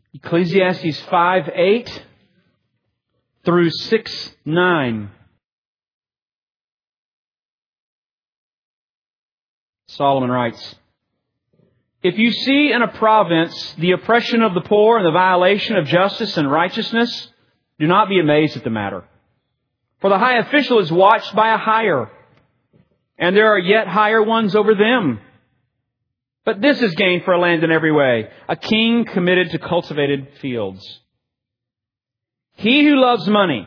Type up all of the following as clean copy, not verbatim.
Ecclesiastes 5:8 through 6:9. Solomon writes, "If you see in a province the oppression of the poor and the violation of justice and righteousness, do not be amazed at the matter. For the high official is watched by a higher, and there are yet higher ones over them. But this is gain for a land in every way, a king committed to cultivated fields. He who loves money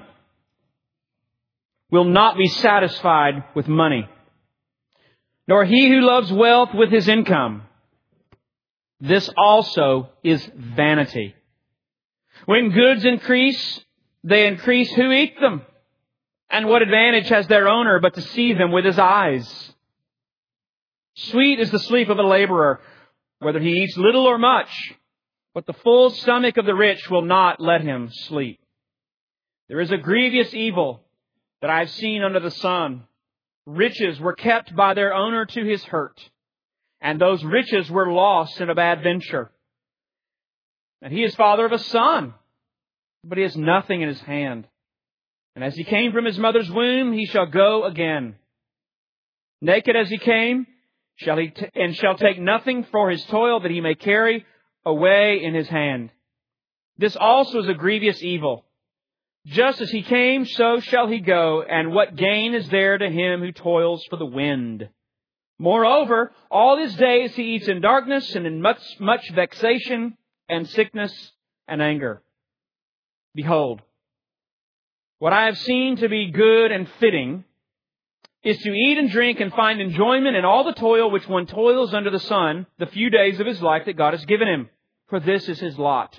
will not be satisfied with money, nor he who loves wealth with his income. This also is vanity. When goods increase, they increase who eat them. And what advantage has their owner but to see them with his eyes? Sweet is the sleep of a laborer, whether he eats little or much, but the full stomach of the rich will not let him sleep. There is a grievous evil that I have seen under the sun. Riches were kept by their owner to his hurt, and those riches were lost in a bad venture. And he is father of a son, but he has nothing in his hand. And as he came from his mother's womb, he shall go again. Naked as he came, shall take nothing for his toil that he may carry away in his hand. This also is a grievous evil. Just as he came, so shall he go, and what gain is there to him who toils for the wind? Moreover, all his days he eats in darkness and in much vexation and sickness and anger. Behold, what I have seen to be good and fitting is to eat and drink and find enjoyment in all the toil which one toils under the sun, the few days of his life that God has given him. For this is his lot.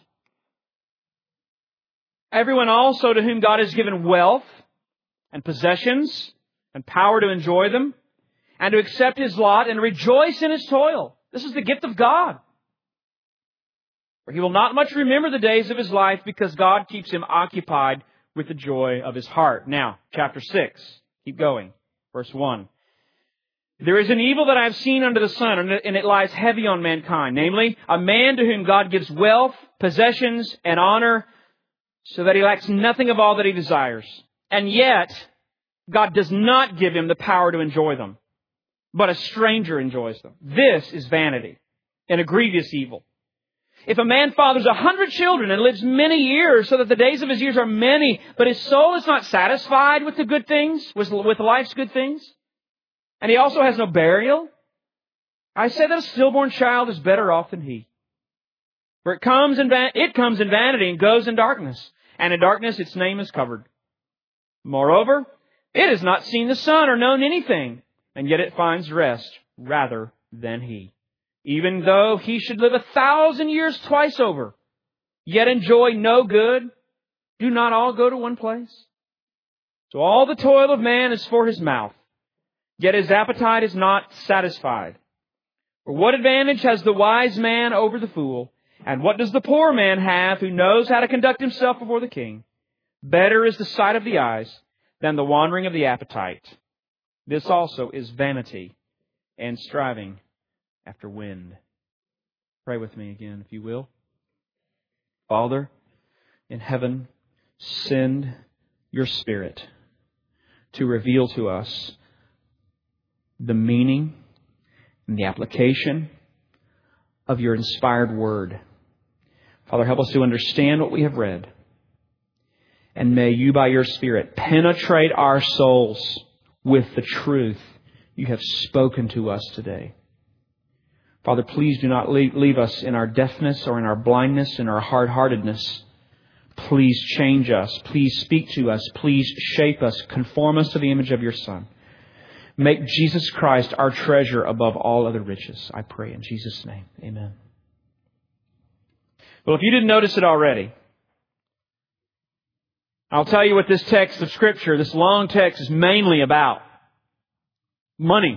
Everyone also to whom God has given wealth and possessions and power to enjoy them and to accept his lot and rejoice in his toil. This is the gift of God. For he will not much remember the days of his life because God keeps him occupied with the joy of his heart." Now, chapter 6. Keep going. Verse 1. "There is an evil that I have seen under the sun, and it lies heavy on mankind, namely, a man to whom God gives wealth, possessions, and honor, so that he lacks nothing of all that he desires. And yet, God does not give him the power to enjoy them, but a stranger enjoys them. This is vanity and a grievous evil. If a man fathers 100 children and lives many years, so that the days of his years are many, but his soul is not satisfied with the good things, with life's good things, and he also has no burial, I say that a stillborn child is better off than he. For it comes in vanity and goes in darkness, and in darkness its name is covered. Moreover, it has not seen the sun or known anything, and yet it finds rest rather than he. Even though he should live 1,000 years twice over, yet enjoy no good, do not all go to one place? So all the toil of man is for his mouth, yet his appetite is not satisfied. For what advantage has the wise man over the fool? And what does the poor man have who knows how to conduct himself before the king? Better is the sight of the eyes than the wandering of the appetite. This also is vanity and striving after wind." Pray with me again, if you will. Father in heaven, send your Spirit to reveal to us the meaning and the application of your inspired word. Father, help us to understand what we have read. And may you, by your Spirit, penetrate our souls with the truth you have spoken to us today. Father, please do not leave us in our deafness or in our blindness, in our hard-heartedness. Please change us. Please speak to us. Please shape us. Conform us to the image of your Son. Make Jesus Christ our treasure above all other riches. I pray in Jesus' name. Amen. Well, if you didn't notice it already, I'll tell you what this text of Scripture, this long text, is mainly about. Money.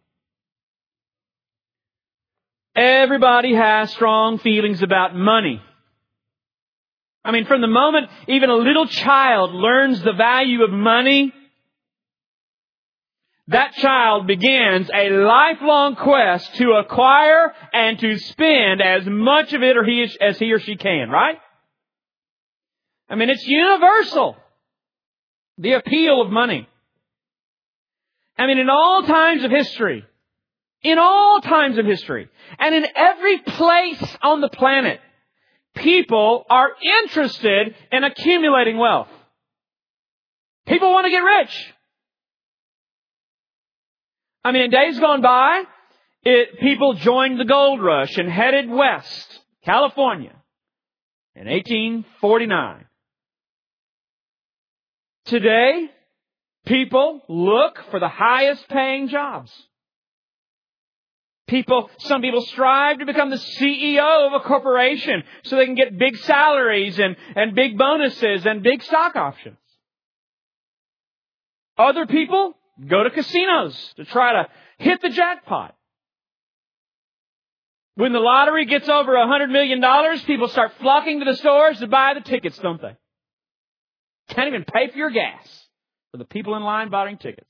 Everybody has strong feelings about money. I mean, from the moment even a little child learns the value of money, that child begins a lifelong quest to acquire and to spend as much of it as he or she can, right? I mean, it's universal. The appeal of money. I mean, in all times of history, and in every place on the planet, people are interested in accumulating wealth. People want to get rich. I mean, in days gone by, people joined the gold rush and headed west, California, in 1849. Today, people look for the highest paying jobs. Some people strive to become the CEO of a corporation so they can get big salaries and big bonuses and big stock options. Other people go to casinos to try to hit the jackpot. When the lottery gets over $100 million, people start flocking to the stores to buy the tickets, don't they? Can't even pay for your gas for the people in line buying tickets.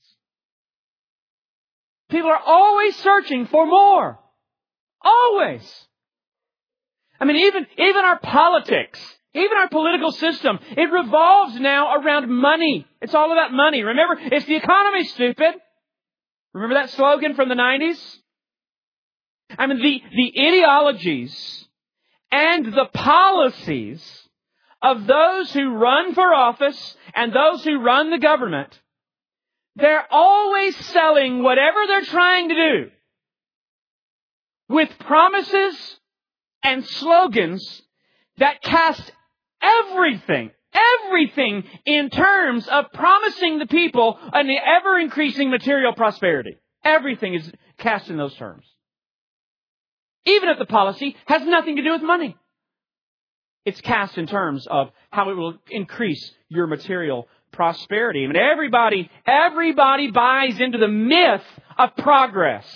People are always searching for more. Always. I mean, even our politics, even our political system, it revolves now around money. It's all about money. Remember, it's the economy, stupid. Remember that slogan from the 90s? I mean, the ideologies and the policies of those who run for office and those who run the government, they're always selling whatever they're trying to do with promises and slogans that cast everything in terms of promising the people an ever-increasing material prosperity. Everything is cast in those terms. Even if the policy has nothing to do with money. It's cast in terms of how it will increase your material prosperity. I mean, everybody buys into the myth of progress.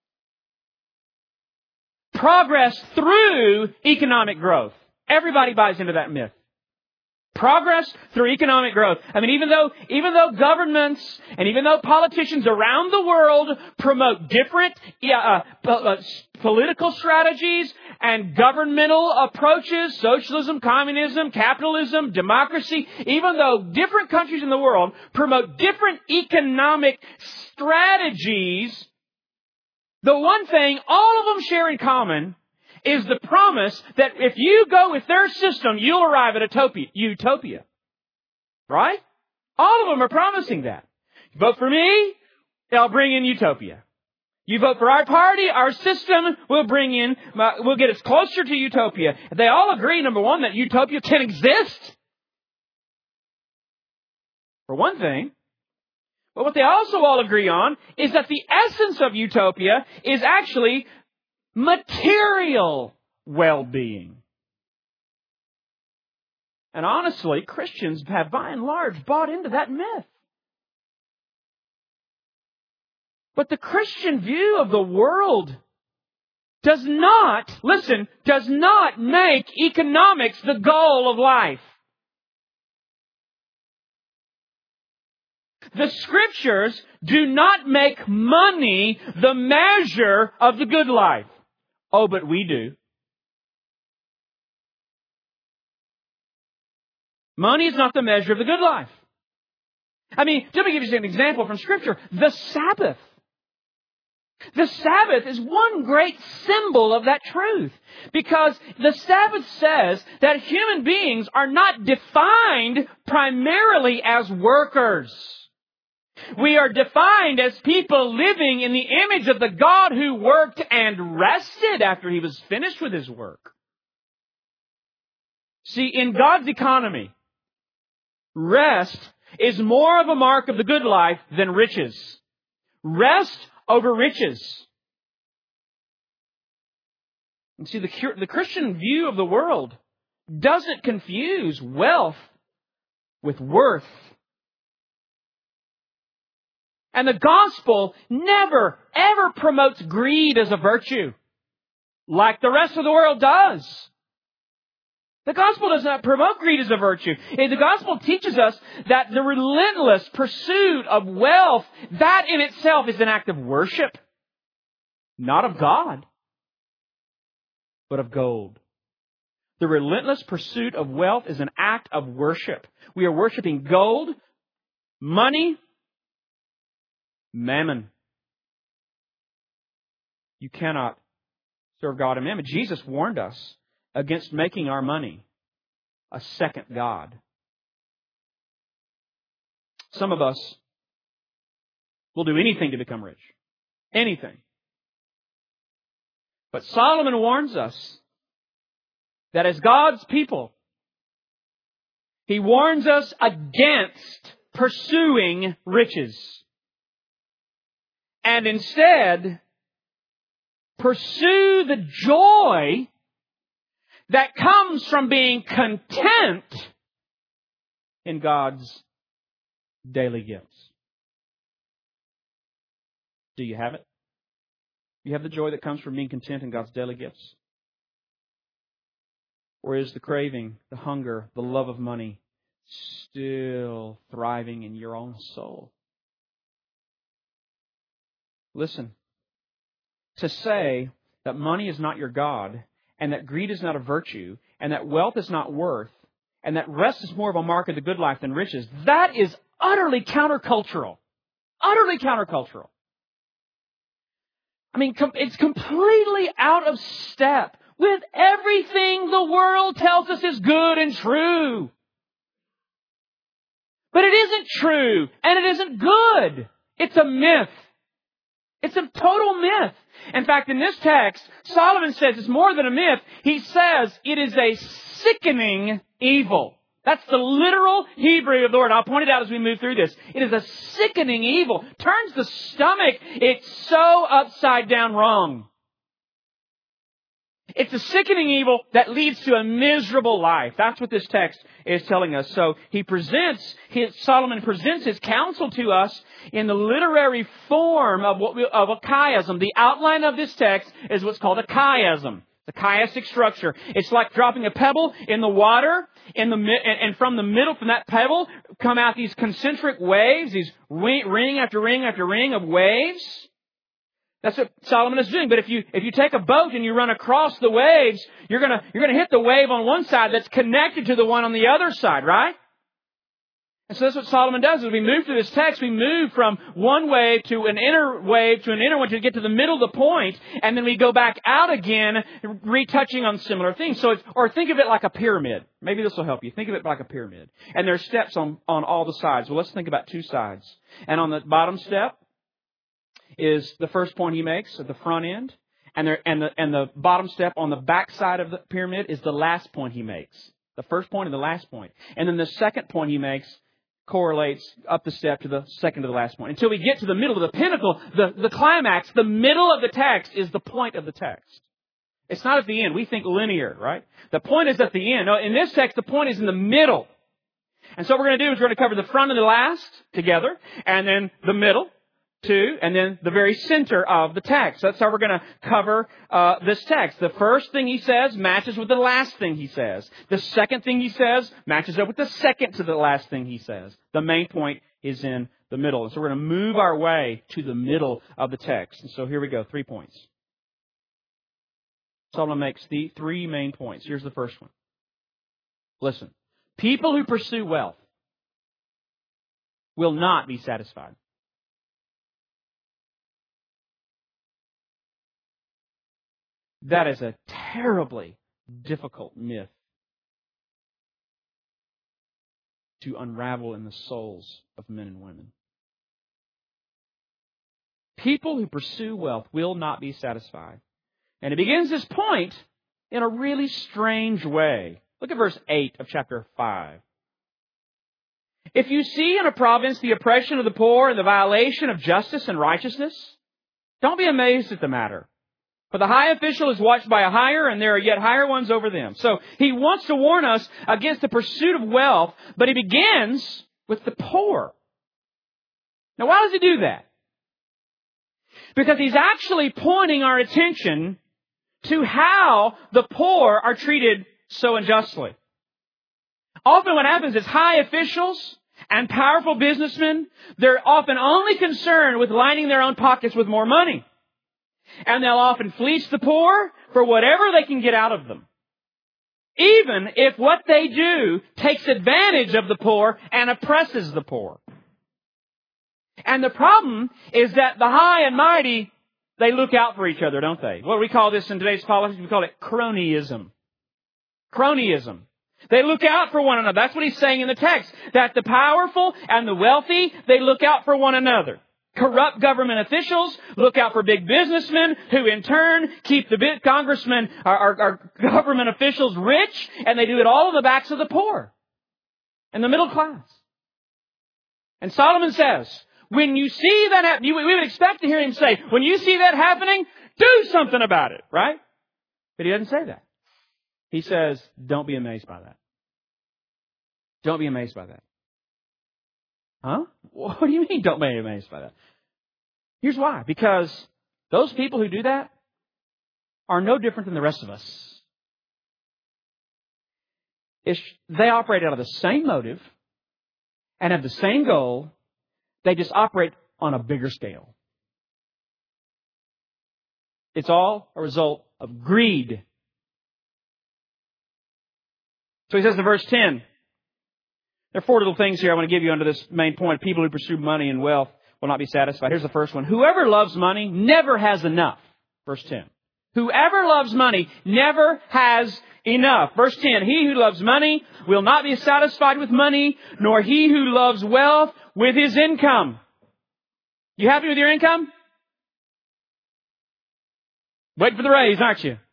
Progress through economic growth. Everybody buys into that myth. Progress through economic growth. I mean, even though governments and even though politicians around the world promote different political strategies and governmental approaches, socialism, communism, capitalism, democracy, even though different countries in the world promote different economic strategies, the one thing all of them share in common is the promise that if you go with their system, you'll arrive at utopia. Right? All of them are promising that. You vote for me, I'll bring in utopia. You vote for our party, our system will get us closer to utopia. They all agree, number one, that utopia can exist. For one thing. But what they also all agree on is that the essence of utopia is actually material well-being. And honestly, Christians have by and large bought into that myth. But the Christian view of the world does not make economics the goal of life. The Scriptures do not make money the measure of the good life. Oh, but we do. Money is not the measure of the good life. I mean, let me give you an example from Scripture. The Sabbath. The Sabbath is one great symbol of that truth. Because the Sabbath says that human beings are not defined primarily as workers. We are defined as people living in the image of the God who worked and rested after He was finished with His work. See, in God's economy, rest is more of a mark of the good life than riches. Rest over riches. And see, the Christian view of the world doesn't confuse wealth with worth. And the gospel never, ever promotes greed as a virtue, like the rest of the world does. The gospel does not promote greed as a virtue. The gospel teaches us that the relentless pursuit of wealth, that in itself is an act of worship. Not of God, but of gold. The relentless pursuit of wealth is an act of worship. We are worshiping gold, money, mammon. You cannot serve God and mammon. Jesus warned us against making our money a second God. Some of us will do anything to become rich. Anything. But Solomon warns us that as God's people, he warns us against pursuing riches. And instead, pursue the joy that comes from being content in God's daily gifts. Do you have it? You have the joy that comes from being content in God's daily gifts? Or is the craving, the hunger, the love of money still thriving in your own soul? Listen, to say that money is not your God, and that greed is not a virtue, and that wealth is not worth, and that rest is more of a mark of the good life than riches, that is utterly countercultural. Utterly countercultural. I mean, it's completely out of step with everything the world tells us is good and true. But it isn't true, and it isn't good. It's a myth. It's a total myth. In fact, in this text, Solomon says it's more than a myth. He says it is a sickening evil. That's the literal Hebrew of the word. I'll point it out as we move through this. It is a sickening evil. Turns the stomach. It's so upside down wrong. It's a sickening evil that leads to a miserable life. That's what this text is telling us. So Solomon presents his counsel to us in the literary form of a chiasm. The outline of this text is what's called a chiasm. The chiastic structure. It's like dropping a pebble in the water, and from the middle, from that pebble, come out these concentric waves, these ring after ring after ring of waves. That's what Solomon is doing. But if you take a boat and you run across the waves, you're gonna hit the wave on one side that's connected to the one on the other side, right? And so that's what Solomon does. As we move through this text, we move from one wave to an inner wave to an inner one to get to the middle of the point, and then we go back out again, retouching on similar things. So or think of it like a pyramid. Maybe this will help you. Think of it like a pyramid. And there's steps on all the sides. Well, let's think about two sides. And on the bottom step is the first point he makes at the front end, and the bottom step on the back side of the pyramid is the last point he makes. The first point and the last point. And then the second point he makes correlates up the step to the second to the last point. Until we get to the middle of the pinnacle, the climax, the middle of the text is the point of the text. It's not at the end. We think linear, right? The point is at the end. No, in this text, the point is in the middle. And so what we're going to do is we're going to cover the front and the last together, and then the middle, and then the very center of the text. That's how we're going to cover this text. The first thing he says matches with the last thing he says. The second thing he says matches up with the second to the last thing he says. The main point is in the middle. And so we're going to move our way to the middle of the text. And so here we go, 3 points. Solomon makes the 3 main points. Here's the first one. Listen, people who pursue wealth will not be satisfied. That is a terribly difficult myth to unravel in the souls of men and women. People who pursue wealth will not be satisfied. And it begins this point in a really strange way. Look at verse 8 of chapter 5. If you see in a province the oppression of the poor and the violation of justice and righteousness, don't be amazed at the matter. For the high official is watched by a higher, and there are yet higher ones over them. So he wants to warn us against the pursuit of wealth, but he begins with the poor. Now, why does he do that? Because he's actually pointing our attention to how the poor are treated so unjustly. Often what happens is high officials and powerful businessmen, they're often only concerned with lining their own pockets with more money. And they'll often fleece the poor for whatever they can get out of them. Even if what they do takes advantage of the poor and oppresses the poor. And the problem is that the high and mighty, they look out for each other, don't they? What do we call this in today's politics? We call it cronyism. Cronyism. They look out for one another. That's what he's saying in the text. That the powerful and the wealthy, they look out for one another. Corrupt government officials look out for big businessmen who in turn keep the big congressmen, our government officials rich, and they do it all on the backs of the poor and the middle class. And Solomon says, when you see that happen, we would expect to hear him say, when you see that happening, do something about it, right? But he doesn't say that. He says, don't be amazed by that. Don't be amazed by that. Huh? What do you mean don't be amazed by that? Here's why. Because those people who do that are no different than the rest of us. They operate out of the same motive and have the same goal. They just operate on a bigger scale. It's all a result of greed. So he says in verse 10, there are 4 little things here I want to give you under this main point. People who pursue money and wealth will not be satisfied. Here's the first one. Whoever loves money never has enough. Verse 10. Whoever loves money never has enough. Verse 10. He who loves money will not be satisfied with money, nor he who loves wealth with his income. You happy with your income? Waiting for the raise, aren't you?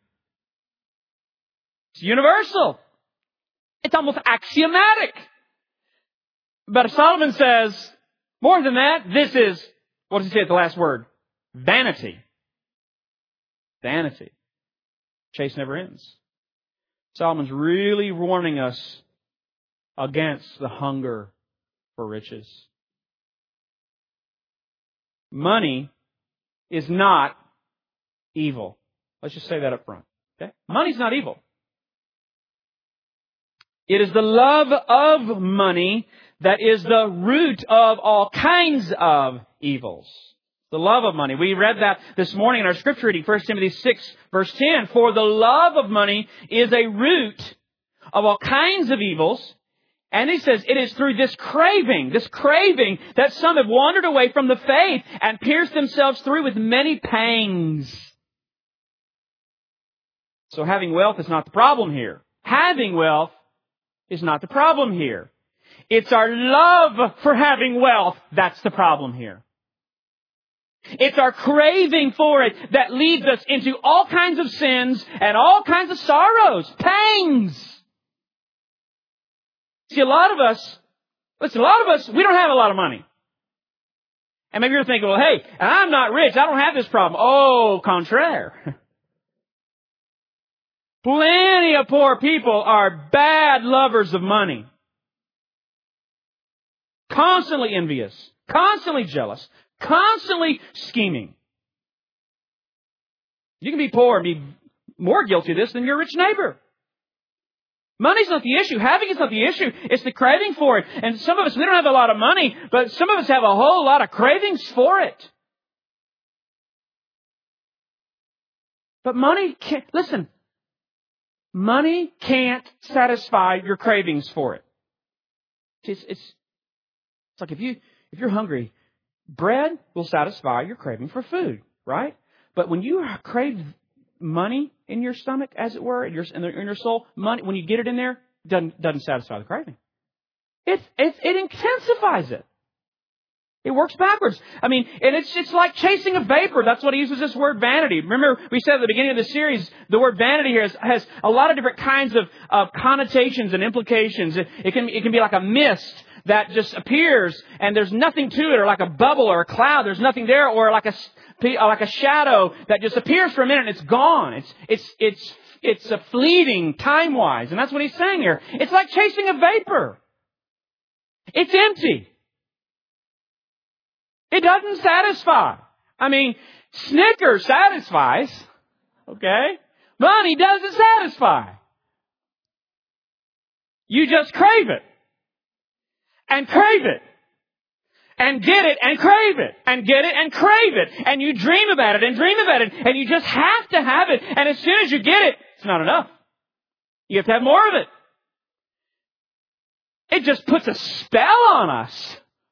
It's universal. It's almost axiomatic. But Solomon says, more than that, this is, what does he say at the last word? Vanity. Vanity. Chase never ends. Solomon's really warning us against the hunger for riches. Money is not evil. Let's just say that up front. Okay? Money's not evil. It is the love of money that is the root of all kinds of evils. The love of money. We read that this morning in our scripture reading, 1 Timothy 6, verse 10. For the love of money is a root of all kinds of evils. And he says it is through this craving that some have wandered away from the faith and pierced themselves through with many pangs. So having wealth is not the problem here. Having wealth is not the problem here. It's our love for having wealth that's the problem here. It's our craving for it that leads us into all kinds of sins and all kinds of sorrows, pangs. See, a lot of us, we don't have a lot of money. And maybe you're thinking, well, hey, I'm not rich. I don't have this problem. Oh, contraire. Plenty of poor people are bad lovers of money. Constantly envious. Constantly jealous. Constantly scheming. You can be poor and be more guilty of this than your rich neighbor. Money's not the issue. Having is not the issue. It's the craving for it. And some of us, we don't have a lot of money, but some of us have a whole lot of cravings for it. But money can't, listen, money can't satisfy your cravings for it. It's like if you're hungry, bread will satisfy your craving for food, right? But when you crave money in your stomach, as it were, in your soul, money, when you get it in there, doesn't satisfy the craving. It intensifies it. It works backwards. I mean, and it's like chasing a vapor. That's what he uses this word vanity. Remember, we said at the beginning of the series, the word vanity here has a lot of different kinds of connotations and implications. It can be like a mist that just appears and there's nothing to it, or like a bubble or a cloud, there's nothing there, or like a shadow that just appears for a minute and it's gone. It's a fleeting time-wise. And that's what he's saying here. It's like chasing a vapor. It's empty. It doesn't satisfy. I mean, Snickers satisfies. Okay? Money doesn't satisfy. You just crave it. And crave it. And get it and crave it. And get it and crave it. And you dream about it and dream about it. And you just have to have it. And as soon as you get it, it's not enough. You have to have more of it. It just puts a spell on us.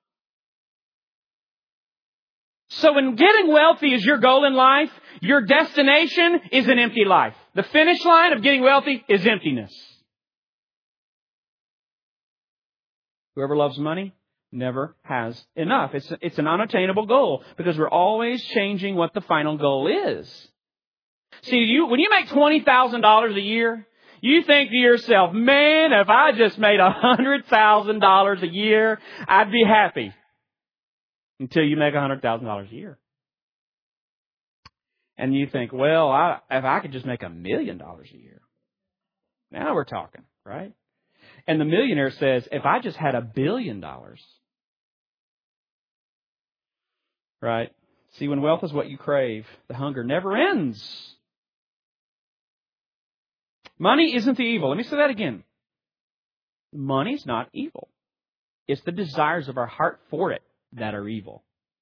So when getting wealthy is your goal in life, your destination is an empty life. The finish line of getting wealthy is emptiness. Whoever loves money never has enough. It's an unattainable goal because we're always changing what the final goal is. See, when you make $20,000 a year, you think to yourself, man, if I just made $100,000 a year, I'd be happy. Until you make $100,000 a year. And you think, well, if I could just make $1 million a year. Now we're talking, right? And the millionaire says, if I just had $1 billion. Right? See, when wealth is what you crave, the hunger never ends. Money isn't the evil. Let me say that again. Money's not evil. It's the desires of our heart for it that are evil.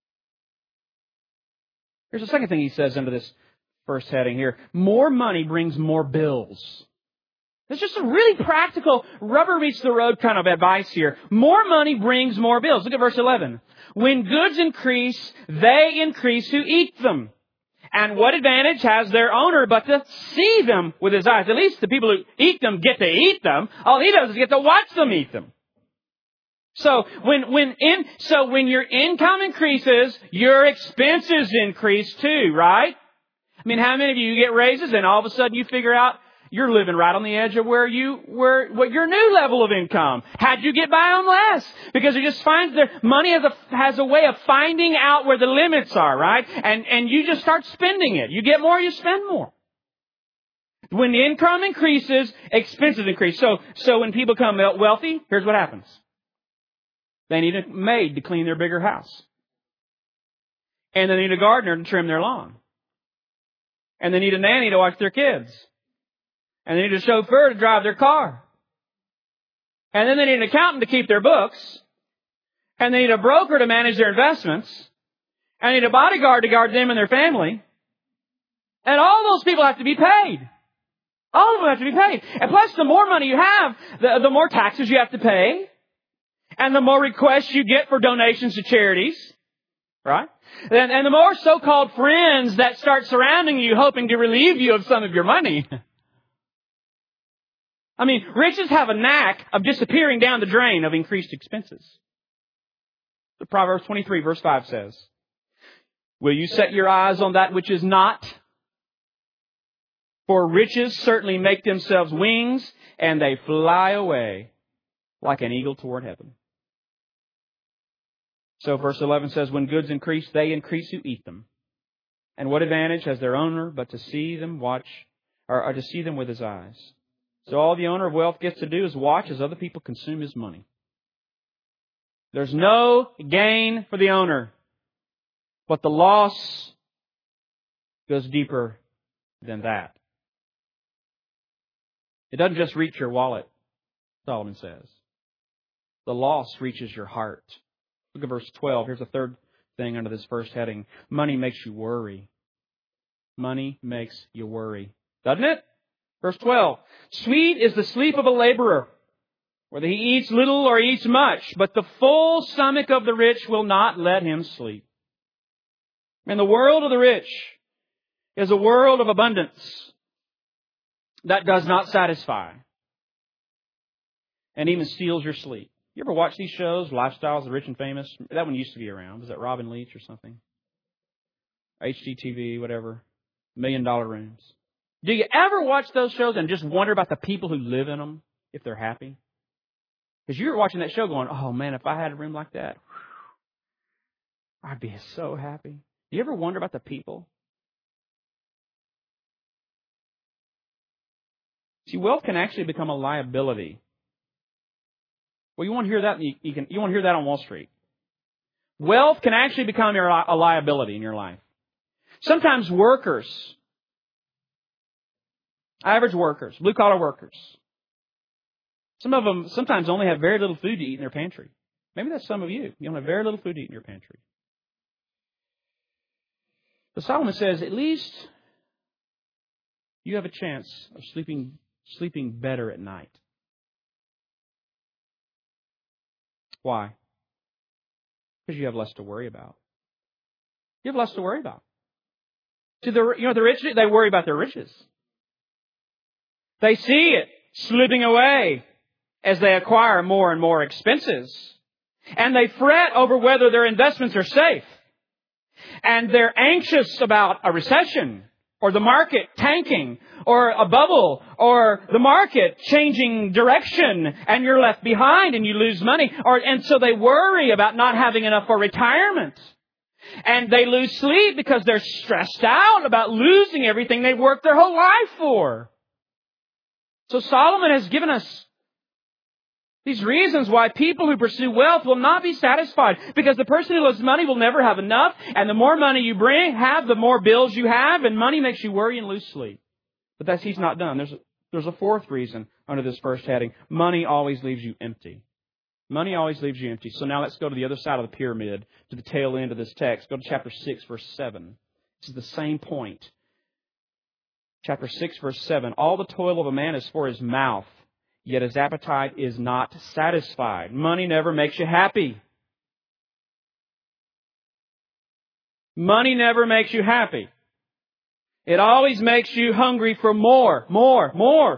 Here's the second thing he says under this first heading here. More money brings more bills. It's just a really practical, rubber meets the road kind of advice here. More money brings more bills. Look at verse 11. When goods increase, they increase who eat them. And what advantage has their owner but to see them with his eyes? At least the people who eat them get to eat them. All he does is get to watch them eat them. So when your income increases, your expenses increase too, right? I mean, how many of you get raises and all of a sudden you figure out you're living right on the edge of what your new level of income? How'd you get by on less? Because it just finds that money has a way of finding out where the limits are, right? And you just start spending it. You get more, you spend more. When the income increases, expenses increase. So when people become wealthy, here's what happens. They need a maid to clean their bigger house. And they need a gardener to trim their lawn. And they need a nanny to watch their kids. And they need a chauffeur to drive their car. And then they need an accountant to keep their books. And they need a broker to manage their investments. And they need a bodyguard to guard them and their family. And all those people have to be paid. All of them have to be paid. And plus, the more money you have, the more taxes you have to pay. And the more requests you get for donations to charities, right? And the more so-called friends that start surrounding you, hoping to relieve you of some of your money. I mean, riches have a knack of disappearing down the drain of increased expenses. The Proverbs 23 verse 5 says, will you set your eyes on that which is not? For riches certainly make themselves wings, and they fly away like an eagle toward heaven. So verse 11 says, when goods increase, they increase who eat them. And what advantage has their owner but to see them or to see them with his eyes? So all the owner of wealth gets to do is watch as other people consume his money. There's no gain for the owner, but the loss goes deeper than that. It doesn't just reach your wallet, Solomon says. The loss reaches your heart. Look at verse 12. Here's the third thing under this first heading. Money makes you worry. Money makes you worry. Doesn't it? Verse 12. Sweet is the sleep of a laborer, whether he eats little or eats much, but the full stomach of the rich will not let him sleep. And the world of the rich is a world of abundance that does not satisfy and even steals your sleep. You ever watch these shows, Lifestyles of the Rich and Famous? That one used to be around. Was that Robin Leach or something? HGTV, whatever. $1 Million Rooms. Do you ever watch those shows and just wonder about the people who live in them, if they're happy? Because you're watching that show going, oh man, if I had a room like that, I'd be so happy. Do you ever wonder about the people? See, wealth can actually become a liability. Well, you won't hear that. You won't hear that on Wall Street. Wealth can actually become a liability in your life. Sometimes workers, average workers, blue collar workers, Some of them sometimes only have very little food to eat in their pantry. Maybe that's some of you. You only have very little food to eat in your pantry. But Solomon says, at least you have a chance of sleeping better at night. Why? Because you have less to worry about. You have less to worry about. See, the rich, they worry about their riches. They see it slipping away as they acquire more and more expenses. And they fret over whether their investments are safe. And they're anxious about a recession, or the market tanking, or a bubble, or the market changing direction, and you're left behind and you lose money. And so they worry about not having enough for retirement. And they lose sleep because they're stressed out about losing everything they've worked their whole life for. So Solomon has given us these reasons why people who pursue wealth will not be satisfied. Because the person who loves money will never have enough. And the more money you have, the more bills you have. And money makes you worry and lose sleep. But he's not done. There's a fourth reason under this first heading. Money always leaves you empty. Money always leaves you empty. So now let's go to the other side of the pyramid, to the tail end of this text. Go to chapter 6, verse 7. This is the same point. Chapter 6, verse 7. All the toil of a man is for his mouth, yet his appetite is not satisfied. Money never makes you happy. Money never makes you happy. It always makes you hungry for more, more, more.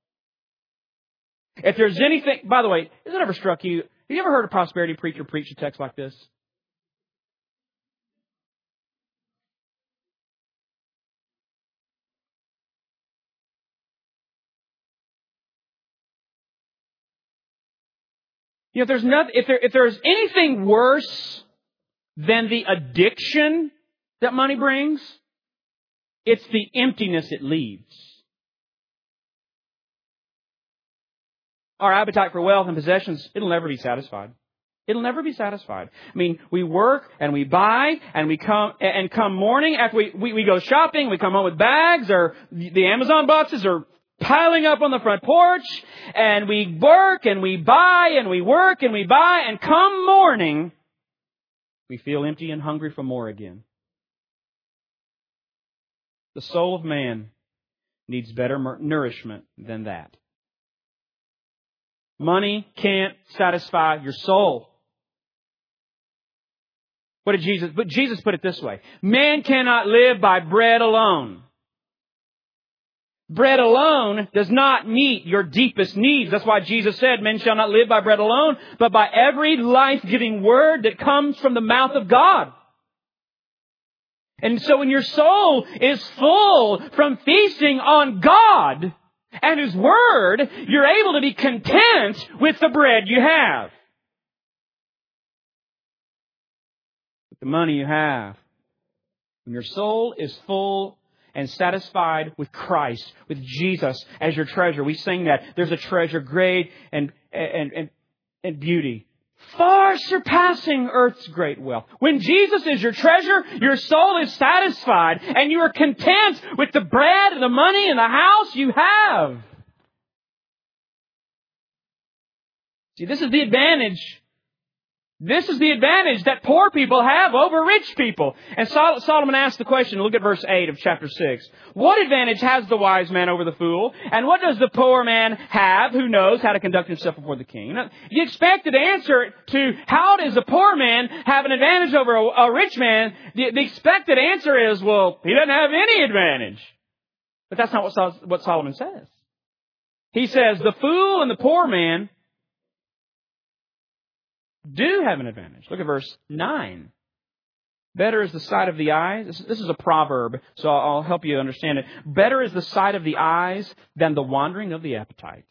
If there's anything, by the way, has it ever struck you? Have you ever heard a prosperity preacher preach a text like this? You know, if there's anything worse than the addiction that money brings, it's the emptiness it leaves. Our appetite for wealth and possessions, it'll never be satisfied. It'll never be satisfied. I mean, we work and we buy and we come morning after we go shopping, we come home with bags, or the Amazon boxes are piling up on the front porch, and we work and we buy and we work and we buy, and come morning, we feel empty and hungry for more again. The soul of man needs better nourishment than that. Money can't satisfy your soul. What did Jesus? But Jesus put it this way: man cannot live by bread alone. Bread alone does not meet your deepest needs. That's why Jesus said, men shall not live by bread alone, but by every life-giving word that comes from the mouth of God. And so when your soul is full from feasting on God and His Word, you're able to be content with the bread you have, with the money you have. When your soul is full and satisfied with Christ, with Jesus as your treasure. We sing that. There's a treasure great and beauty, far surpassing earth's great wealth. When Jesus is your treasure, your soul is satisfied and you are content with the bread and the money and the house you have. See, this is the advantage. This is the advantage that poor people have over rich people. And Solomon asked the question, look at verse 8 of chapter 6. What advantage has the wise man over the fool? And what does the poor man have who knows how to conduct himself before the king? Now, the expected answer to how does a poor man have an advantage over a rich man, the expected answer is, well, he doesn't have any advantage. But that's not what Solomon says. He says the fool and the poor man do have an advantage. Look at verse 9. Better is the sight of the eyes. This is a proverb, so I'll help you understand it. Better is the sight of the eyes than the wandering of the appetite.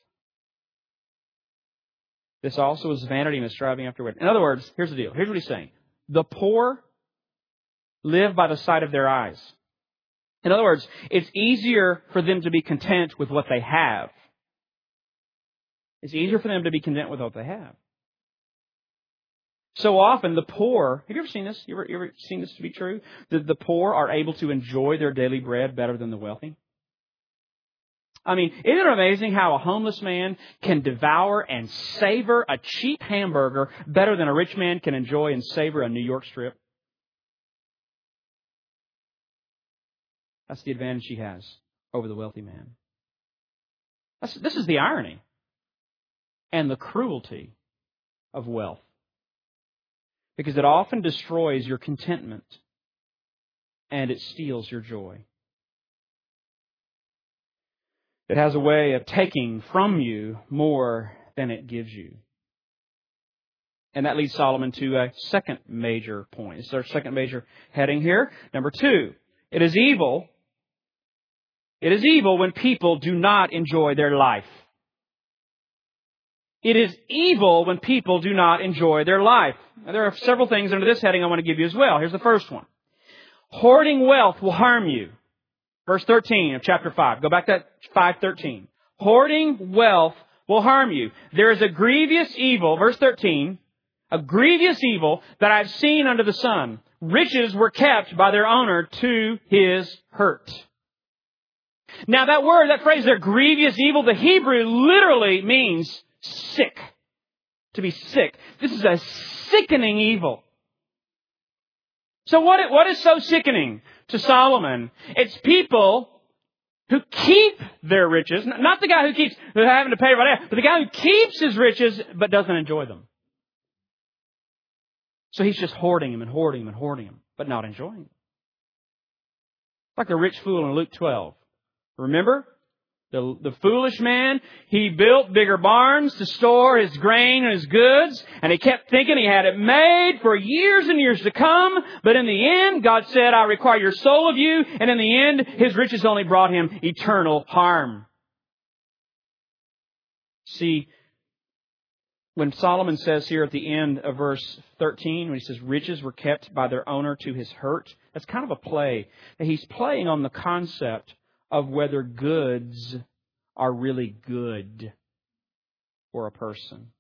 This also is vanity and is striving afterward. In other words, here's the deal. Here's what he's saying. The poor live by the sight of their eyes. In other words, it's easier for them to be content with what they have. It's easier for them to be content with what they have. So often the poor, have you ever seen this? You ever seen this to be true? The poor are able to enjoy their daily bread better than the wealthy. I mean, isn't it amazing how a homeless man can devour and savor a cheap hamburger better than a rich man can enjoy and savor a New York strip? That's the advantage he has over the wealthy man. This is the irony and the cruelty of wealth. Because it often destroys your contentment and it steals your joy. It has a way of taking from you more than it gives you. And that leads Solomon to a second major point. This is our second major heading here. Number 2, it is evil. It is evil when people do not enjoy their life. It is evil when people do not enjoy their life. Now, there are several things under this heading I want to give you as well. Here's the first one. Hoarding wealth will harm you. Verse 13 of chapter 5. Go back to 5:13. Hoarding wealth will harm you. There is a grievous evil, verse 13, a grievous evil that I've seen under the sun. Riches were kept by their owner to his hurt. Now that word, that phrase there, grievous evil, the Hebrew literally means sick. To be sick. This is a sickening evil. So what is so sickening to Solomon? It's people who keep their riches, not the guy who's having to pay right now, but the guy who keeps his riches but doesn't enjoy them. So he's just hoarding them and hoarding them and hoarding them, but not enjoying them. Like the rich fool in Luke 12. Remember? The foolish man, he built bigger barns to store his grain and his goods, and he kept thinking he had it made for years and years to come, but in the end, God said, I require your soul of you, and in the end, his riches only brought him eternal harm. See, when Solomon says here at the end of verse 13, when he says riches were kept by their owner to his hurt, that's kind of a play. He's playing on the concept of whether goods are really good for a person.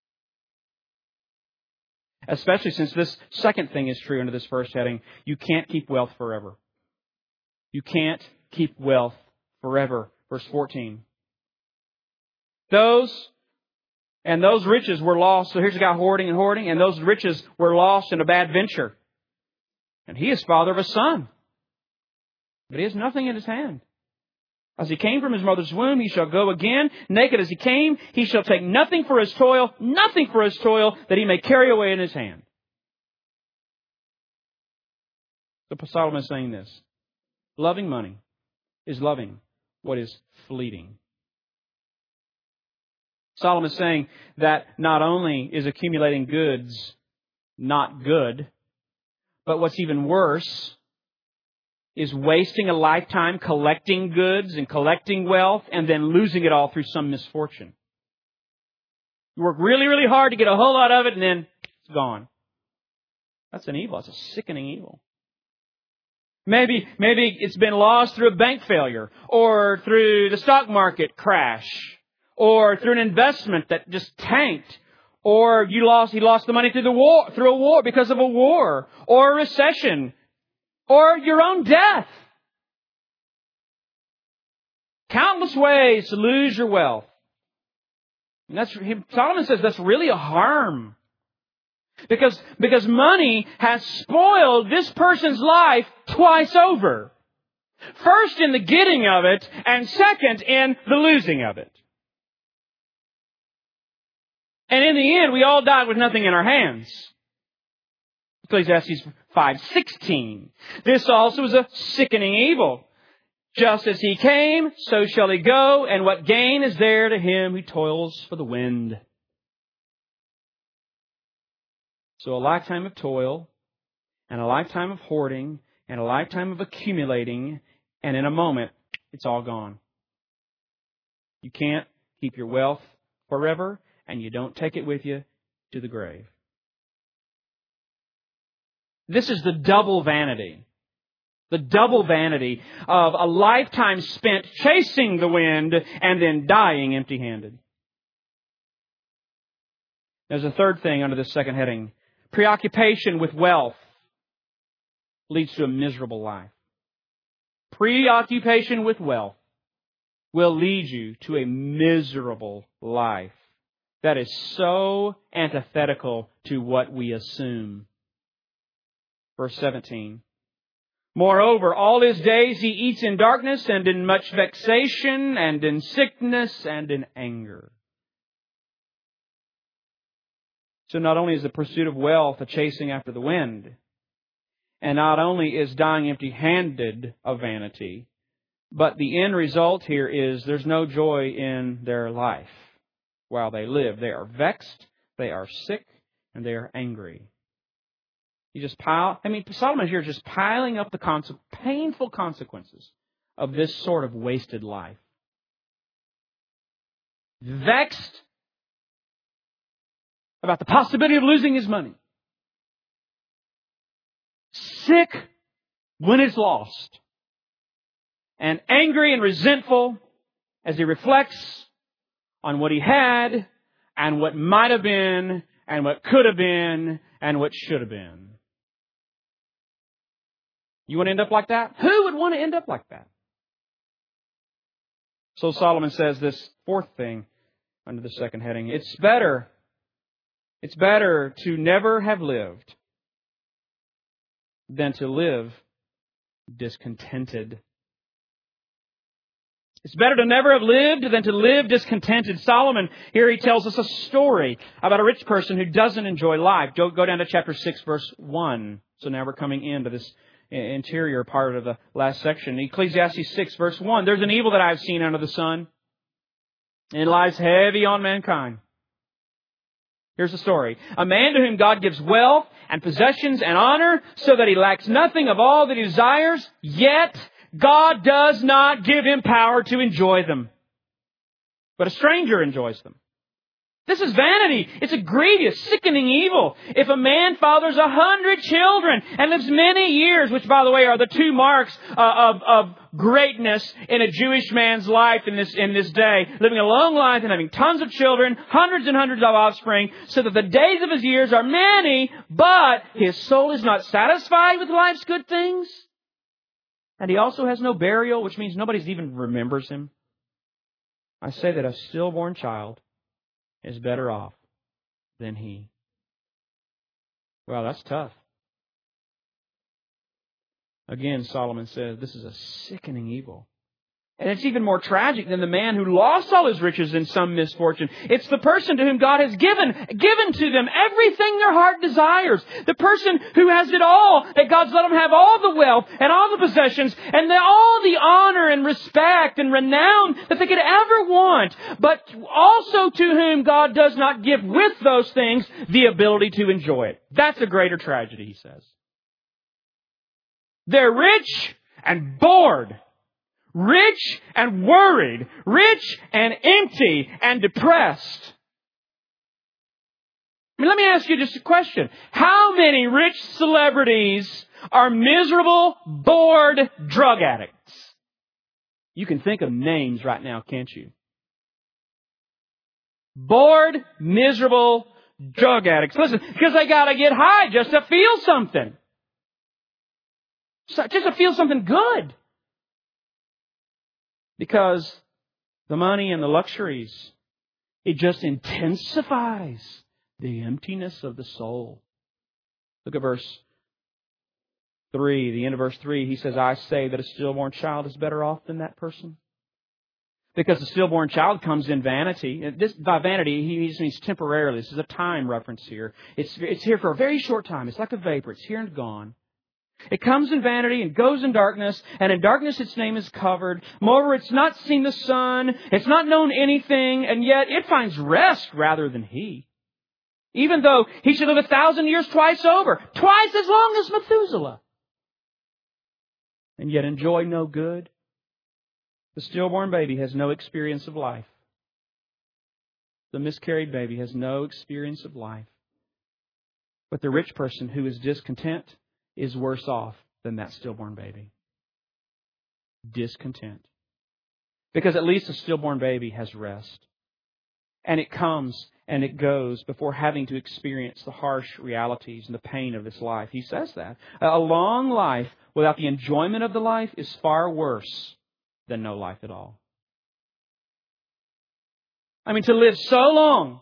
Especially since this second thing is true under this first heading. You can't keep wealth forever. You can't keep wealth forever. Verse 14. Those riches were lost. So here's a guy hoarding and hoarding. And those riches were lost in a bad venture. And he is father of a son. But he has nothing in his hand. As he came from his mother's womb, he shall go again. Naked as he came, he shall take nothing for his toil that he may carry away in his hand. So Solomon is saying this. Loving money is loving what is fleeting. Solomon is saying that not only is accumulating goods not good, but what's even worse is wasting a lifetime collecting goods and collecting wealth and then losing it all through some misfortune. You work really, really hard to get a whole lot of it and then it's gone. That's an evil. It's a sickening evil. Maybe it's been lost through a bank failure or through the stock market crash or through an investment that just tanked. Or he lost the money through a war because of a war or a recession. Or your own death. Countless ways to lose your wealth. And Solomon says that's really a harm. Because money has spoiled this person's life twice over. First in the getting of it, and second in the losing of it. And in the end, we all died with nothing in our hands. Ecclesiastes 5:16. This also is a sickening evil. Just as he came, so shall he go, and what gain is there to him who toils for the wind? So a lifetime of toil, and a lifetime of hoarding, and a lifetime of accumulating, and in a moment, it's all gone. You can't keep your wealth forever, and you don't take it with you to the grave. This is the double vanity. The double vanity of a lifetime spent chasing the wind and then dying empty-handed. There's a third thing under this second heading. Preoccupation with wealth leads to a miserable life. Preoccupation with wealth will lead you to a miserable life. That is so antithetical to what we assume. Verse 17. Moreover, all his days he eats in darkness and in much vexation and in sickness and in anger. So not only is the pursuit of wealth a chasing after the wind, and not only is dying empty-handed a vanity, but the end result here is there's no joy in their life while they live. They are vexed, they are sick, and they are angry. Solomon here is just piling up the painful consequences of this sort of wasted life. Vexed about the possibility of losing his money. Sick when it's lost. And angry and resentful as he reflects on what he had and what might have been and what could have been and what should have been. You want to end up like that? Who would want to end up like that? So Solomon says this fourth thing under the second heading. It's better to never have lived than to live discontented. It's better to never have lived than to live discontented. Solomon, here he tells us a story about a rich person who doesn't enjoy life. Go down to chapter 6, verse 1. So now we're coming into this interior part of the last section. Ecclesiastes 6, verse 1. There's an evil that I have seen under the sun, and it lies heavy on mankind. Here's the story. A man to whom God gives wealth and possessions and honor so that he lacks nothing of all that he desires, yet God does not give him power to enjoy them, but a stranger enjoys them. This is vanity. It's a grievous, sickening evil. If a man fathers 100 children and lives many years, which, by the way, are the two marks of greatness in a Jewish man's life in this day, living a long life and having tons of children, hundreds and hundreds of offspring, so that the days of his years are many, but his soul is not satisfied with life's good things, and he also has no burial, which means nobody even remembers him. I say that a stillborn child is better off than he. Well, that's tough. Again, Solomon says this is a sickening evil. And it's even more tragic than the man who lost all his riches in some misfortune. It's the person to whom God has given to them everything their heart desires. The person who has it all, that God's let them have all the wealth and all the possessions and all the honor and respect and renown that they could ever want. But also to whom God does not give with those things the ability to enjoy it. That's a greater tragedy, he says. They're rich and bored. Rich and worried. Rich and empty and depressed. Let me ask you just a question. How many rich celebrities are miserable, bored drug addicts? You can think of names right now, can't you? Bored, miserable drug addicts. Listen, because they got to get high just to feel something. Just to feel something good. Because the money and the luxuries, it just intensifies the emptiness of the soul. Look at verse 3, the end of verse 3. He says, I say that a stillborn child is better off than that person. Because the stillborn child comes in vanity. By vanity, he just means temporarily. This is a time reference here. It's here for a very short time. It's like a vapor. It's here and gone. It comes in vanity and goes in darkness, and in darkness its name is covered. Moreover, it's not seen the sun, it's not known anything, and yet it finds rest rather than he. Even though he should live 1,000 years twice over, twice as long as Methuselah, and yet enjoy no good. The stillborn baby has no experience of life. The miscarried baby has no experience of life. But the rich person who is discontent is worse off than that stillborn baby. Discontent. Because at least a stillborn baby has rest. And it comes and it goes before having to experience the harsh realities and the pain of this life. He says that. A long life without the enjoyment of the life is far worse than no life at all. I mean, to live so long,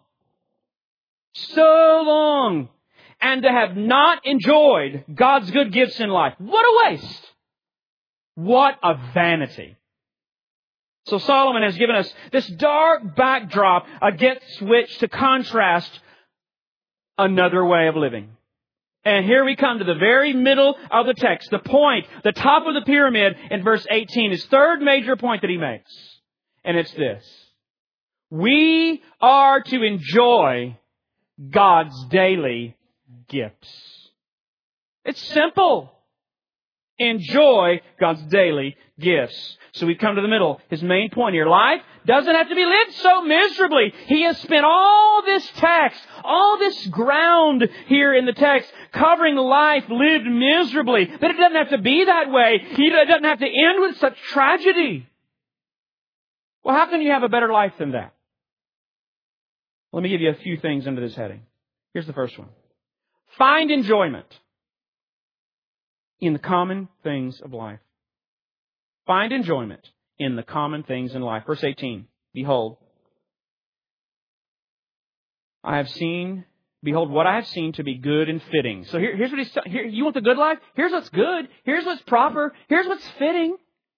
and to have not enjoyed God's good gifts in life. What a waste! What a vanity! So Solomon has given us this dark backdrop against which to contrast another way of living. And here we come to the very middle of the text, the point, the top of the pyramid in verse 18, his third major point that he makes. And it's this. We are to enjoy God's daily gifts. It's simple. Enjoy God's daily gifts. So we come to the middle. His main point here. Life doesn't have to be lived so miserably. He has spent all this text, all this ground here in the text, covering life lived miserably. But it doesn't have to be that way. It doesn't have to end with such tragedy. Well, how can you have a better life than that? Let me give you a few things under this heading. Here's the first one. Find enjoyment in the common things of life. Find enjoyment in the common things in life. Verse 18. Behold, behold what I have seen to be good and fitting. So here's what he's here. You want the good life? Here's what's good. Here's what's proper. Here's what's fitting.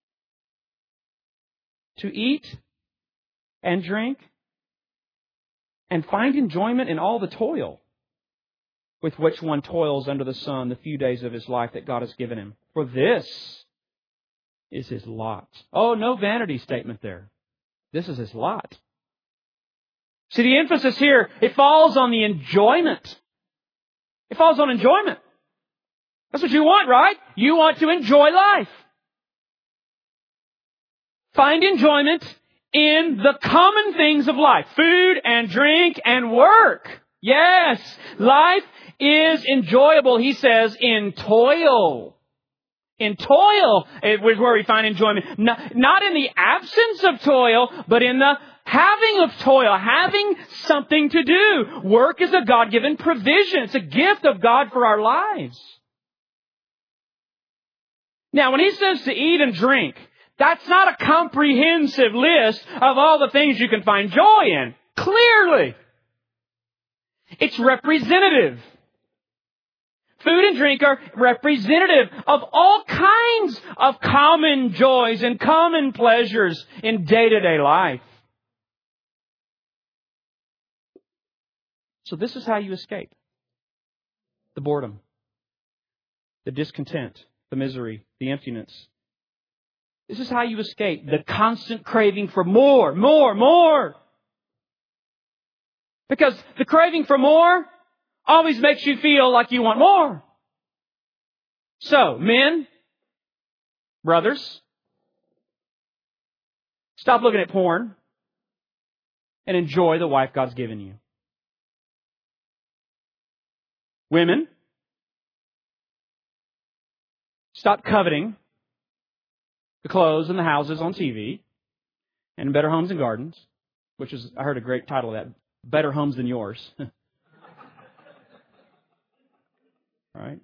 To eat and drink and find enjoyment in all the toil with which one toils under the sun the few days of his life that God has given him. For this is his lot. Oh, no vanity statement there. This is his lot. See, the emphasis here, it falls on the enjoyment. It falls on enjoyment. That's what you want, right? You want to enjoy life. Find enjoyment in the common things of life. Food and drink and work. Yes, life is enjoyable, he says, in toil. In toil is where we find enjoyment. Not in the absence of toil, but in the having of toil, having something to do. Work is a God-given provision. It's a gift of God for our lives. Now, when he says to eat and drink, that's not a comprehensive list of all the things you can find joy in. Clearly. It's representative. Food and drink are representative of all kinds of common joys and common pleasures in day-to-day life. So this is how you escape the boredom, the discontent, the misery, the emptiness. This is how you escape the constant craving for more, more, more. Because the craving for more always makes you feel like you want more. So, men, brothers, stop looking at porn and enjoy the wife God's given you. Women, stop coveting the clothes and the houses on TV and Better Homes and Gardens, which is, I heard a great title of that, Better Homes Than Yours. Right?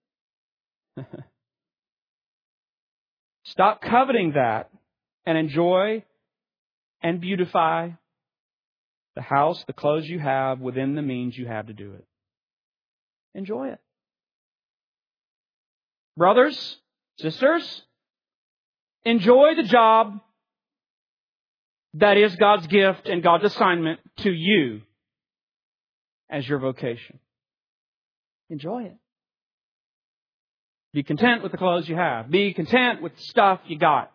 Stop coveting that and enjoy and beautify the house, the clothes you have within the means you have to do it. Enjoy it. Brothers, sisters, enjoy the job that is God's gift and God's assignment to you as your vocation. Enjoy it. Be content with the clothes you have. Be content with the stuff you got.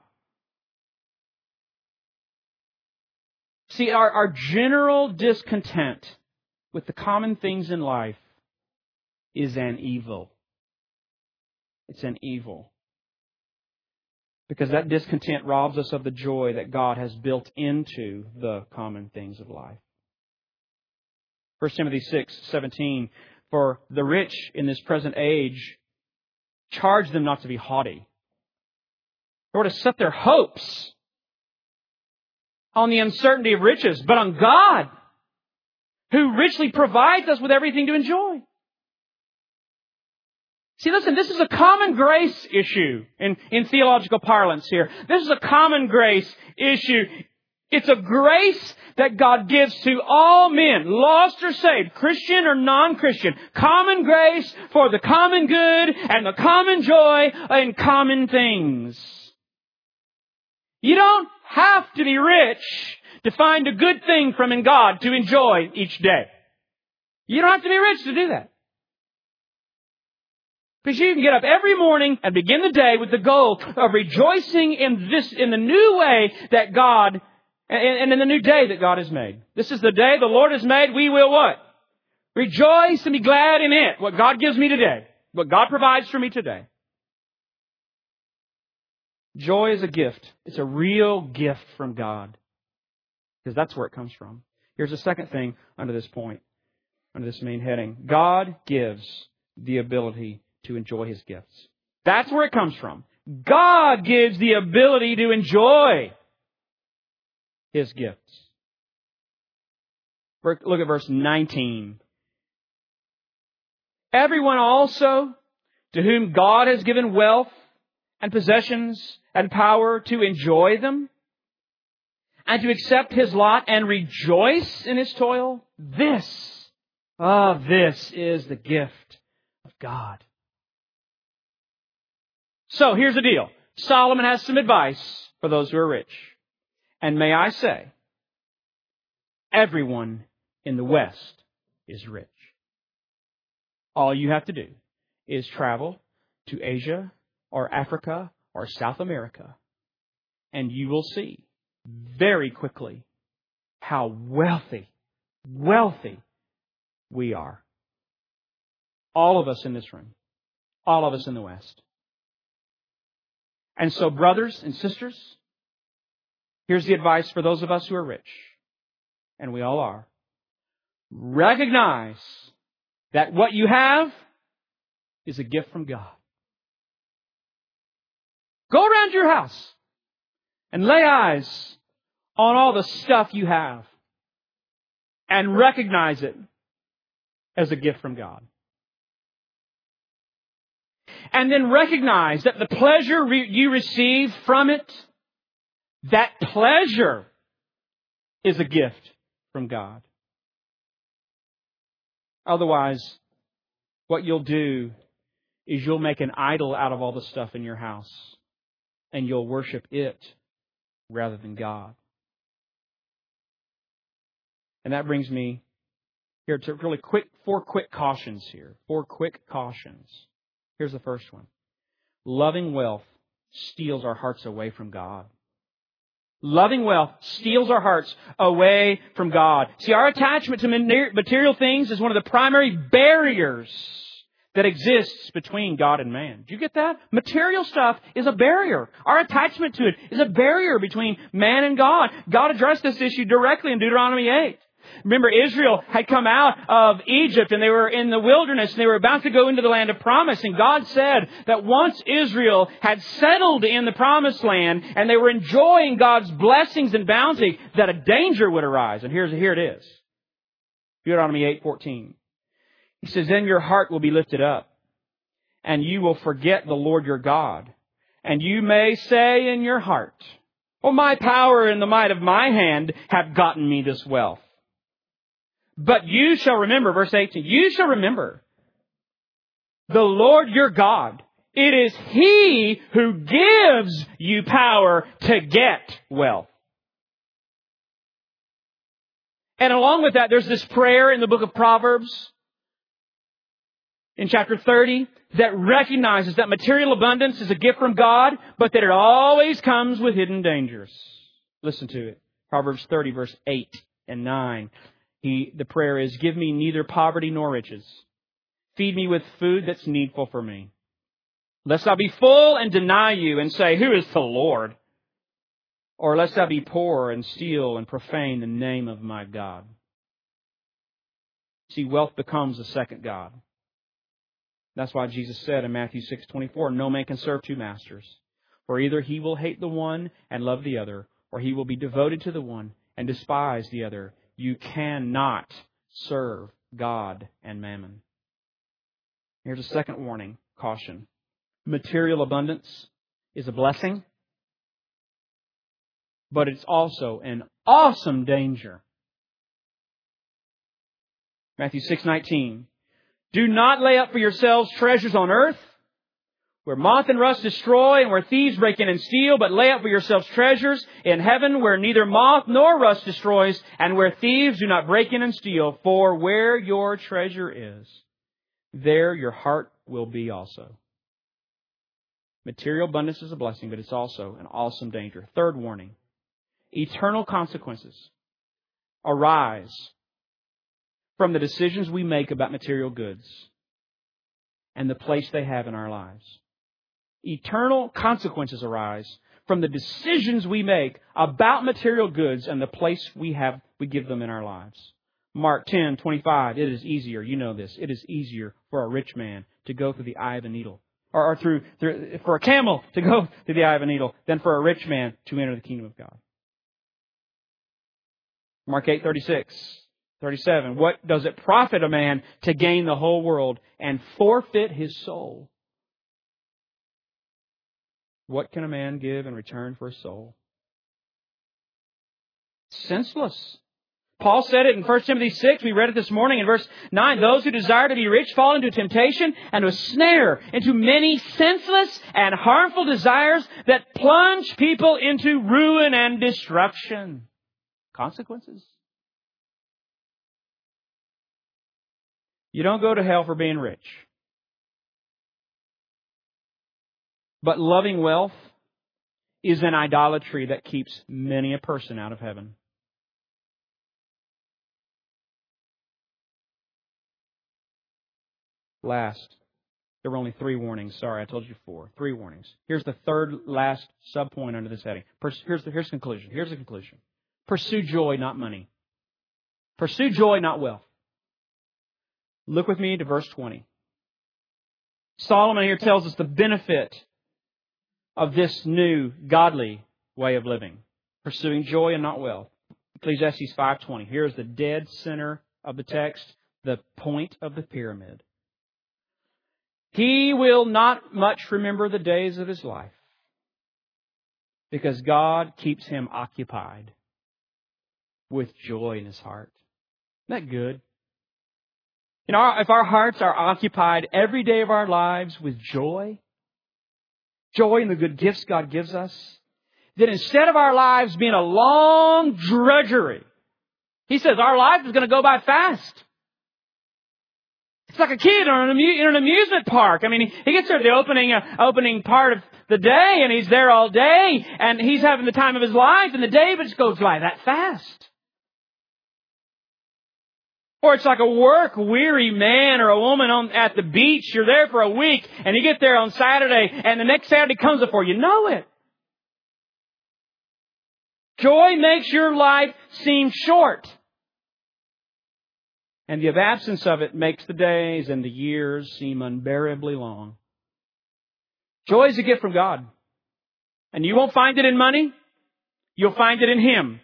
See, our general discontent with the common things in life is an evil. It's an evil. Because that discontent robs us of the joy that God has built into the common things of life. 1 Timothy 6:17, for the rich in this present age, charge them not to be haughty, nor to set their hopes on the uncertainty of riches, but on God, who richly provides us with everything to enjoy. See, listen, this is a common grace issue in theological parlance here. This is a common grace issue. It's a grace that God gives to all men, lost or saved, Christian or non-Christian. Common grace for the common good and the common joy in common things. You don't have to be rich to find a good thing from in God to enjoy each day. You don't have to be rich to do that. Because you can get up every morning and begin the day with the goal of rejoicing in the new way that God, and in the new day that God has made. This is the day the Lord has made. We will what? Rejoice and be glad in it. What God gives me today. What God provides for me today. Joy is a gift. It's a real gift from God. Because that's where it comes from. Here's the second thing under this point, under this main heading. God gives the ability to enjoy His gifts. That's where it comes from. God gives the ability to enjoy His gifts. Look at verse 19. Everyone also to whom God has given wealth and possessions and power to enjoy them and to accept his lot and rejoice in his toil, this is the gift of God. So here's the deal. Solomon has some advice for those who are rich. And may I say, everyone in the West is rich. All you have to do is travel to Asia or Africa or South America, and you will see very quickly how wealthy we are. All of us in this room. All of us in the West. And so, brothers and sisters, here's the advice for those of us who are rich, and we all are. Recognize that what you have is a gift from God. Go around your house and lay eyes on all the stuff you have and recognize it as a gift from God. And then recognize that the pleasure you receive from it, that pleasure is a gift from God. Otherwise, what you'll do is you'll make an idol out of all the stuff in your house, and you'll worship it rather than God. And that brings me here to really four quick cautions here. 4 quick cautions. Here's the first one. Loving wealth steals our hearts away from God. Loving wealth steals our hearts away from God. See, our attachment to material things is one of the primary barriers that exists between God and man. Do you get that? Material stuff is a barrier. Our attachment to it is a barrier between man and God. God addressed this issue directly in Deuteronomy 8. Remember, Israel had come out of Egypt and they were in the wilderness and they were about to go into the land of promise. And God said that once Israel had settled in the promised land and they were enjoying God's blessings and bounty, that a danger would arise. And here it is. Deuteronomy 8:14. He says, then your heart will be lifted up and you will forget the Lord your God. And you may say in your heart, oh, my power and the might of my hand have gotten me this wealth. But you shall remember, verse 18, you shall remember the Lord your God. It is He who gives you power to get wealth. And along with that, there's this prayer in the book of Proverbs, in chapter 30, that recognizes that material abundance is a gift from God, but that it always comes with hidden dangers. Listen to it. Proverbs 30, verse 8 and 9. The prayer is, give me neither poverty nor riches. Feed me with food that's needful for me. Lest I be full and deny you and say, who is the Lord? Or lest I be poor and steal and profane the name of my God. See, wealth becomes a second God. That's why Jesus said in Matthew 6:24, no man can serve 2 masters. For either he will hate the one and love the other, or he will be devoted to the one and despise the other. You cannot serve God and mammon. Here's a second warning, caution. Material abundance is a blessing, but it's also an awesome danger. Matthew 6:19. Do not lay up for yourselves treasures on earth, where moth and rust destroy and where thieves break in and steal, but lay up for yourselves treasures in heaven where neither moth nor rust destroys and where thieves do not break in and steal. For where your treasure is, there your heart will be also. Material abundance is a blessing, but it's also an awesome danger. Third warning. Eternal consequences arise from the decisions we make about material goods and the place they have in our lives. Eternal consequences arise from the decisions we make about material goods and the place we give them in our lives. Mark 10:25. It is easier, you know this, it is easier for a rich man to go through the eye of a needle, or for a camel to go through the eye of a needle, than for a rich man to enter the kingdom of God. Mark 8:36-37. What does it profit a man to gain the whole world and forfeit his soul? What can a man give in return for his soul? Senseless. Paul said it in 1 Timothy 6. We read it this morning in verse 9. Those who desire to be rich fall into temptation and to a snare, into many senseless and harmful desires that plunge people into ruin and destruction. Consequences. You don't go to hell for being rich. But loving wealth is an idolatry that keeps many a person out of heaven. Last, there were only 3 warnings. Sorry, I told you 4. 3 warnings. Here's the third last subpoint under this heading. Here's the conclusion. Here's the conclusion. Pursue joy, not money. Pursue joy, not wealth. Look with me to verse 20. Solomon here tells us the benefit of this new godly way of living. Pursuing joy and not wealth. Ecclesiastes 5:20. Here's the dead center of the text, the point of the pyramid. He will not much remember the days of his life because God keeps him occupied with joy in his heart. Isn't that good? You know, if our hearts are occupied every day of our lives with joy in the good gifts God gives us, then instead of our lives being a long drudgery, he says our life is going to go by fast. It's like a kid in an amusement park. I mean, he gets there at the opening part of the day, and he's there all day, and he's having the time of his life, and the day just goes by that fast. Or it's like a work-weary man or a woman at the beach. You're there for a week, and you get there on Saturday, and the next Saturday comes before you know it. Joy makes your life seem short. And the absence of it makes the days and the years seem unbearably long. Joy is a gift from God. And you won't find it in money. You'll find it in Him.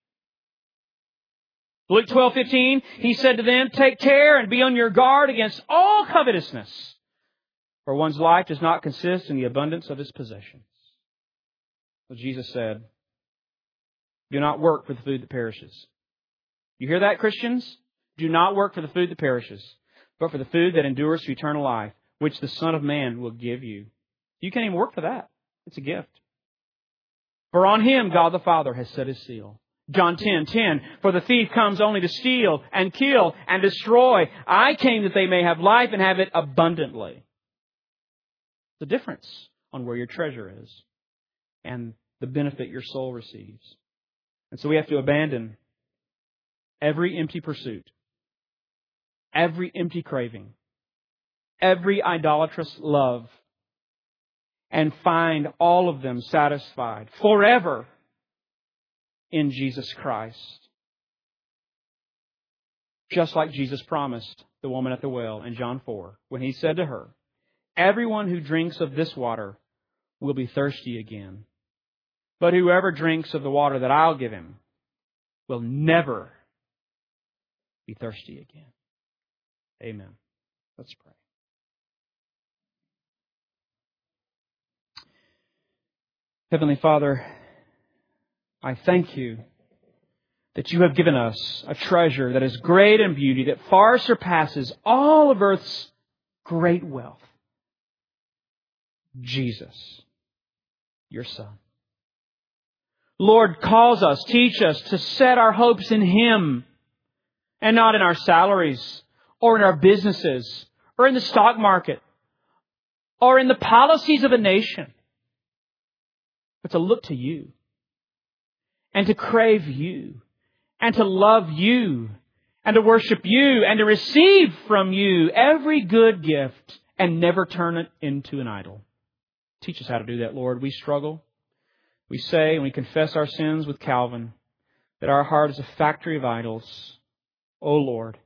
Luke 12:15, He said to them, take care and be on your guard against all covetousness, for one's life does not consist in the abundance of his possessions. So Jesus said, do not work for the food that perishes. You hear that, Christians? Do not work for the food that perishes, but for the food that endures to eternal life, which the Son of Man will give you. You can't even work for that. It's a gift. For on Him God the Father has set His seal. John 10:10, for the thief comes only to steal and kill and destroy. I came that they may have life and have it abundantly. The difference on where your treasure is and the benefit your soul receives. And so we have to abandon every empty pursuit, every empty craving, every idolatrous love, and find all of them satisfied forever in Jesus Christ. Just like Jesus promised the woman at the well in John 4, when He said to her, everyone who drinks of this water will be thirsty again. But whoever drinks of the water that I'll give him will never be thirsty again. Amen. Let's pray. Heavenly Father, I thank You that You have given us a treasure that is great in beauty, that far surpasses all of earth's great wealth. Jesus, Your Son. Lord, cause us, teach us to set our hopes in Him and not in our salaries or in our businesses or in the stock market or in the policies of a nation, but to look to You and to crave You and to love You and to worship You and to receive from You every good gift and never turn it into an idol. Teach us how to do that, Lord. We struggle. We say and we confess our sins with Calvin, that our heart is a factory of idols. Oh Lord,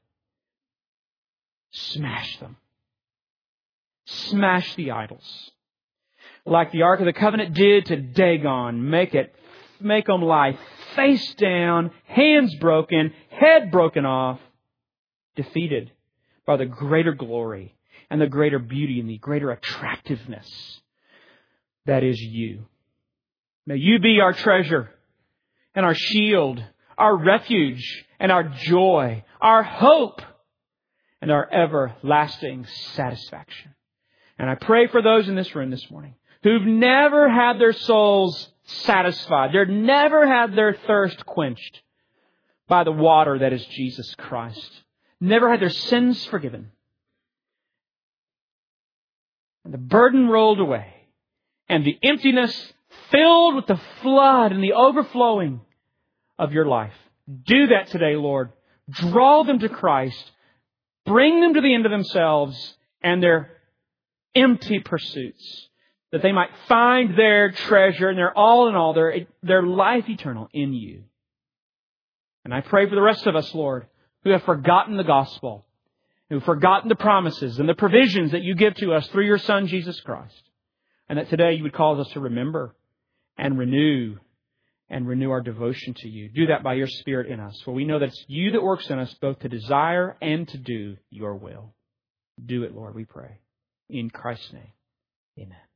smash them. Smash the idols. Like the Ark of the Covenant did to Dagon. Make them lie face down, hands broken, head broken off, defeated by the greater glory and the greater beauty and the greater attractiveness that is You. May You be our treasure and our shield, our refuge and our joy, our hope and our everlasting satisfaction. And I pray for those in this room this morning who've never had their souls satisfied. They've never had their thirst quenched by the water that is Jesus Christ. Never had their sins forgiven. And the burden rolled away. And the emptiness filled with the flood and the overflowing of Your life. Do that today, Lord. Draw them to Christ. Bring them to the end of themselves and their empty pursuits, that they might find their treasure and their all in all, their life eternal in You. And I pray for the rest of us, Lord, who have forgotten the gospel, who have forgotten the promises and the provisions that You give to us through Your Son, Jesus Christ. And that today You would cause us to remember and renew our devotion to You. Do that by Your Spirit in us, for we know that it's You that works in us both to desire and to do Your will. Do it, Lord, we pray. In Christ's name, amen.